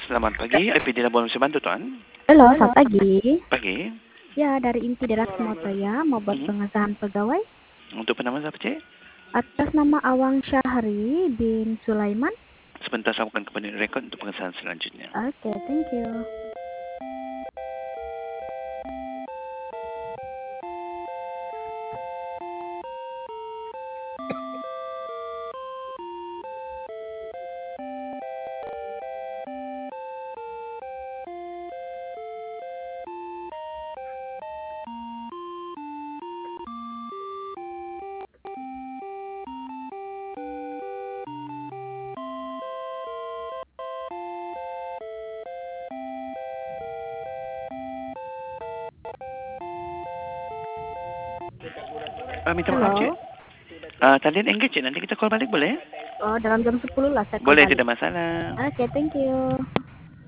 Selamat pagi, IPD Labuan bisa bantu Tuan? Halo, selamat pagi. Pagi. Ya, dari Inti Derak Semotaya mau buat pengesahan pegawai. Untuk penama siapa cik? Atas nama Awang Syahri bin Sulaiman. Sebentar saya akan kembali rekod untuk pengesahan selanjutnya. Oke, thank you. Minta maaf cik. Talian engage cik, nanti kita call balik boleh? Oh, dalam jam 10 lah saya call Boleh, balik. tidak masalah. Oke, thank you.